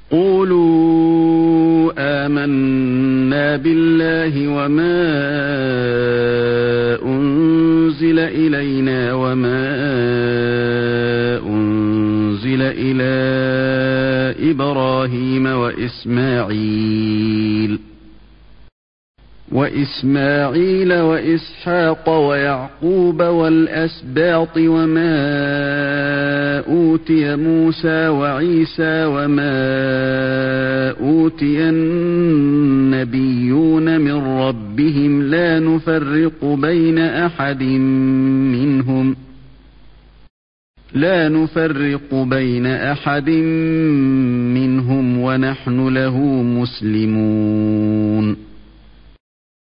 قولوا آمنا بالله وما أنزل إلينا وما أنزل إلى إبراهيم وإسماعيل وإسحاق ويعقوب والأسباط وما أوتي موسى وعيسى وما أوتي النبيون من ربهم لا نفرق بين أحد منهم ونحن له مسلمون.